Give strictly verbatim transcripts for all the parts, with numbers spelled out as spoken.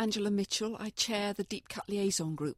Angela Mitchell. I chair the Deep Cut Liaison Group.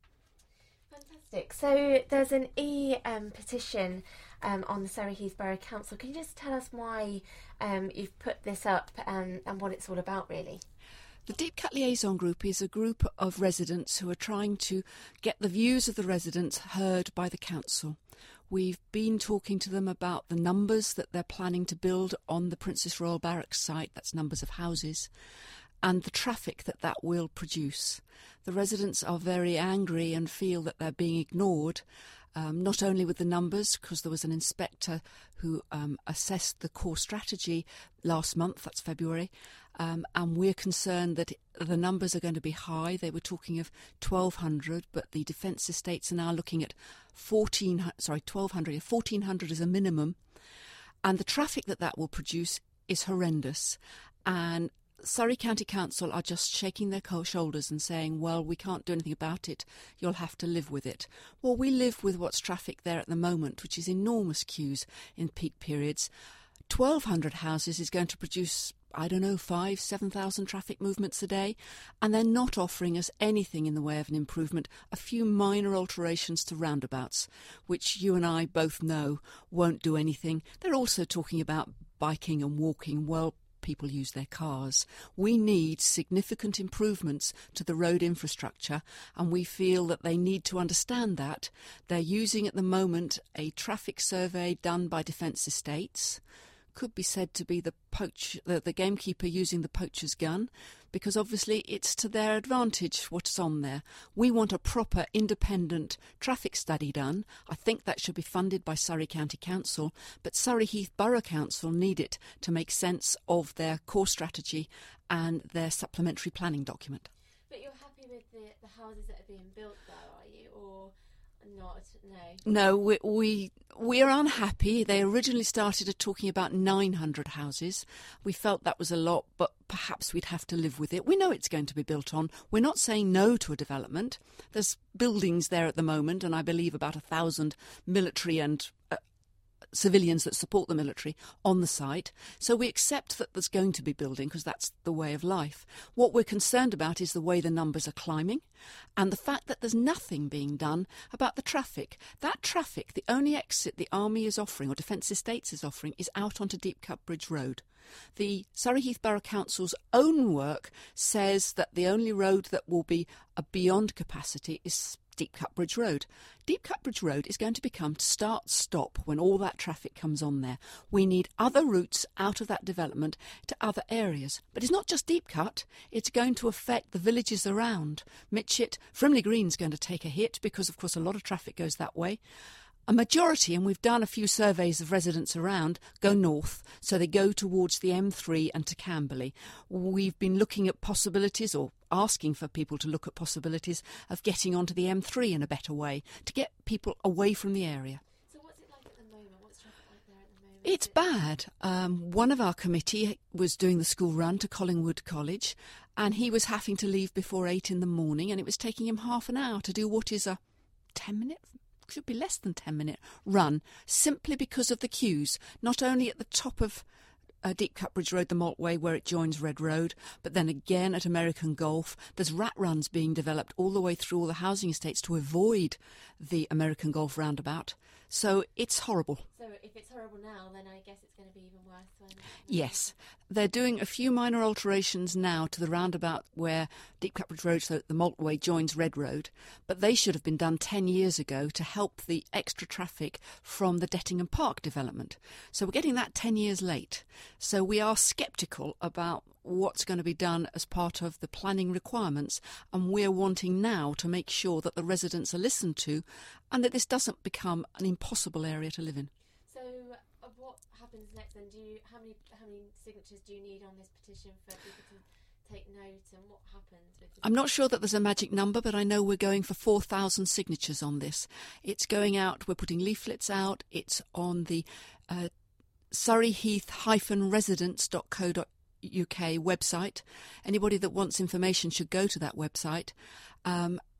Fantastic. So there's an e-petition um, on the Surrey Heath Borough Council. Can you just tell us why um, you've put this up and, and what it's all about, really? The Deep Cut Liaison Group is a group of residents who are trying to get the views of the residents heard by the council. We've been talking to them about the numbers that they're planning to build on the Princess Royal Barracks site, that's numbers of houses, and the traffic that that will produce. The residents are very angry and feel that they're being ignored, um, not only with the numbers, because there was an inspector who um, assessed the core strategy last month, that's February, um, and we're concerned that the numbers are going to be high. They were talking of twelve hundred, but the defence estates are now looking at fourteen, sorry, twelve hundred, fourteen hundred as a minimum, and the traffic that that will produce is horrendous. And Surrey County Council are just shaking their shoulders and saying, well, we can't do anything about it, you'll have to live with it. Well, we live with what's traffic there at the moment, which is enormous queues in peak periods. twelve hundred houses is going to produce, I don't know, five, seven thousand traffic movements a day, and they're not offering us anything in the way of an improvement, a few minor alterations to roundabouts, which you and I both know won't do anything. They're also talking about biking and walking. Well, people use their cars. We need significant improvements to the road infrastructure, and we feel that they need to understand that. They're using at the moment a traffic survey done by Defence Estates. Could be said to be the poach, the, the gamekeeper using the poacher's gun, because obviously it's to their advantage what's on there. We want a proper independent traffic study done. I think that should be funded by Surrey County Council, but Surrey Heath Borough Council need it to make sense of their core strategy and their supplementary planning document. But you're happy with the, the houses that are being built there, are you, or not? No. No, we, we we're unhappy. They originally started at talking about nine hundred houses. We felt that was a lot, but perhaps we'd have to live with it. We know it's going to be built on. We're not saying no to a development. There's buildings there at the moment, and I believe about a thousand military and uh, civilians that support the military on the site. So we accept that there's going to be building because that's the way of life. What we're concerned about is the way the numbers are climbing and the fact that there's nothing being done about the traffic. That traffic, the only exit the Army is offering or Defence Estates is offering is out onto Deep Cut Bridge Road. The Surrey Heath Borough Council's own work says that the only road that will be a beyond capacity is Deep Cut Bridge Road. Deep Cut Bridge Road is going to become start-stop when all that traffic comes on there. We need other routes out of that development to other areas. But it's not just Deep Cut, it's going to affect the villages around. Mitchett, Frimley Green's going to take a hit because, of course, a lot of traffic goes that way. A majority, and we've done a few surveys of residents around, go north, so they go towards the M three and to Camberley. We've been looking at possibilities, or asking for people to look at possibilities, of getting onto the M three in a better way, to get people away from the area. So what's it like at the moment? What's traffic like there at the moment? It's bad. Um, one of our committee was doing the school run to Collingwood College, and he was having to leave before eight in the morning, and it was taking him half an hour to do what is a ten-minute should be less than ten minute run, simply because of the queues, not only at the top of uh, Deep Cut Bridge Road, the Maltway, where it joins Red Road, but then again at American Golf. There's rat runs being developed all the way through all the housing estates to avoid the American Golf roundabout. So it's horrible. So if it's horrible now, then I guess it's going to be even worse. When, when yes. They're doing a few minor alterations now to the roundabout where Deep Cut Bridge Road, so the Maltway, joins Red Road, but they should have been done ten years ago to help the extra traffic from the Dettingham Park development. So we're getting that ten years late. So we are sceptical about what's going to be done as part of the planning requirements, and we're wanting now to make sure that the residents are listened to and that this doesn't become an impossible area to live in. So uh, what happens next then? Do you, how many how many signatures do you need on this petition for people to take note, and what happens with this? I'm not sure that there's a magic number, but I know we're going for four thousand signatures on this. It's going out, we're putting leaflets out, it's on the uh, surrey heath residents dot co dot U K website. Anybody that wants information should go to that website. Um,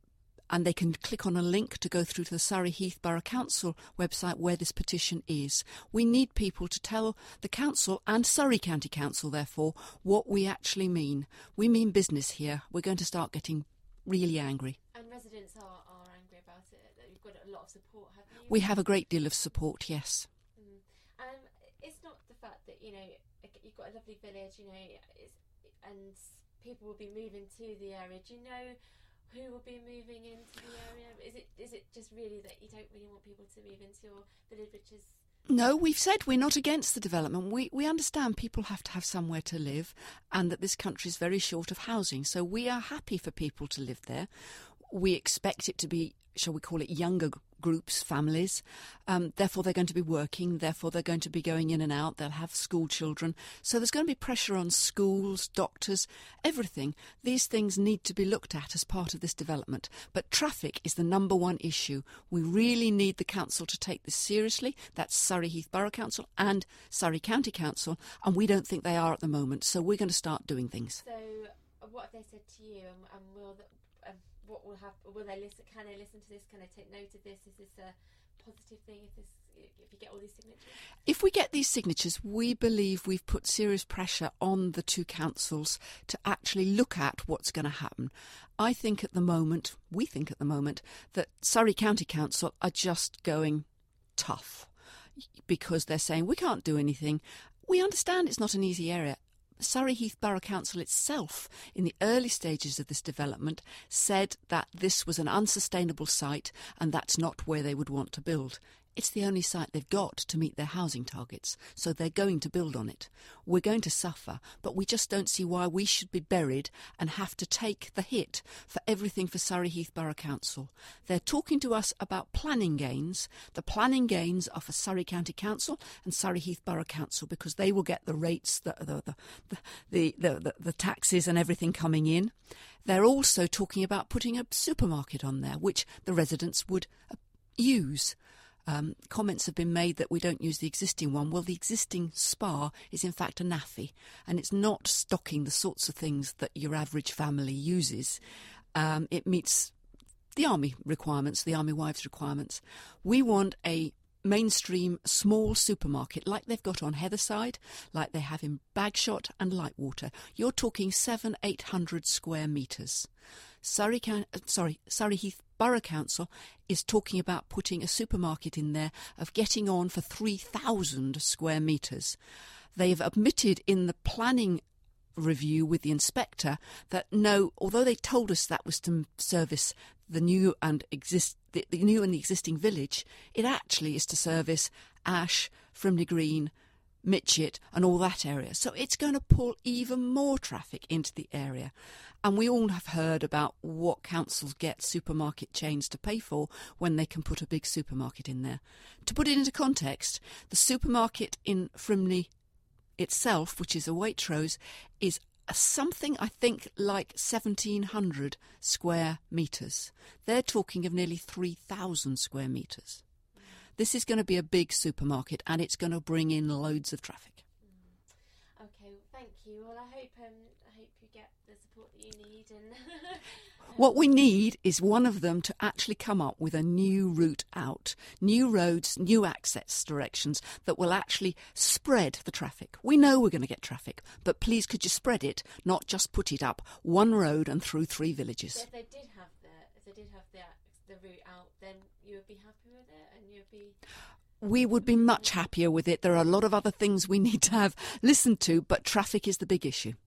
and they can click on a link to go through to the Surrey Heath Borough Council website where this petition is. We need people to tell the council and Surrey County Council, therefore, what we actually mean. We mean business here. We're going to start getting really angry. And residents are, are angry about it. You've got a lot of support, haven't you? We have a great deal of support, yes. Mm. Um, it's not the fact that, you know, you've got a lovely village, you know, it's, and people will be moving to the area. Do you know who will be moving into the area? Is it is it just really that you don't really want people to move into your village, which is... No, we've said we're not against the development. We we understand people have to have somewhere to live and that this country is very short of housing. So we are happy for people to live there. We expect it to be, shall we call it, younger groups, families. Um, therefore, they're going to be working. Therefore, they're going to be going in and out. They'll have school children. So there's going to be pressure on schools, doctors, everything. These things need to be looked at as part of this development. But traffic is the number one issue. We really need the council to take this seriously. That's Surrey Heath Borough Council and Surrey County Council. And we don't think they are at the moment. So we're going to start doing things. So what have they said to you? And, and will the, um, what will happen? Will they listen? Can they listen to this? Can they take note of this? Is this a positive thing if this if you get all these signatures? If we get these signatures, we believe we've put serious pressure on the two councils to actually look at what's going to happen. I think at the moment, we think at the moment, that Surrey County Council are just going tough because they're saying we can't do anything. We understand it's not an easy area. Surrey Heath Borough Council itself, in the early stages of this development, said that this was an unsustainable site and that's not where they would want to build. It's the only site they've got to meet their housing targets, so they're going to build on it. We're going to suffer, but we just don't see why we should be buried and have to take the hit for everything for Surrey Heath Borough Council. They're talking to us about planning gains. The planning gains are for Surrey County Council and Surrey Heath Borough Council because they will get the rates, the the the the, the, the, the taxes and everything coming in. They're also talking about putting a supermarket on there, which the residents would uh, use. Um, comments have been made that we don't use the existing one. Well, the existing spa is in fact a naffy, and it's not stocking the sorts of things that your average family uses. Um, it meets the army requirements, the army wives requirements. We want a mainstream small supermarket like they've got on Heatherside, like they have in Bagshot and Lightwater. You're talking seven, eight hundred square metres. Surrey, sorry, Surrey Heath Borough Council is talking about putting a supermarket in there of getting on for three thousand square metres. They've admitted in the planning review with the inspector that no, although they told us that was to service the new and exist the, the new and the existing village, it actually is to service Ash, Frimley Green, Mitchett and all that area. So it's going to pull even more traffic into the area. And we all have heard about what councils get supermarket chains to pay for when they can put a big supermarket in there. To put it into context, the supermarket in Frimley itself, which is a Waitrose, is something I think like seventeen hundred square metres. They're talking of nearly three thousand square metres. This is going to be a big supermarket and it's going to bring in loads of traffic. Mm. Okay, well, thank you. Well, I hope um, I hope you get the support that you need. And what we need is one of them to actually come up with a new route out, new roads, new access directions that will actually spread the traffic. We know we're going to get traffic, but please could you spread it, not just put it up one road and through three villages. So if they did have the, if they did have the the route out, then you would be happy with it, and you'd be. We would be much happier with it. There are a lot of other things we need to have listened to, but traffic is the big issue.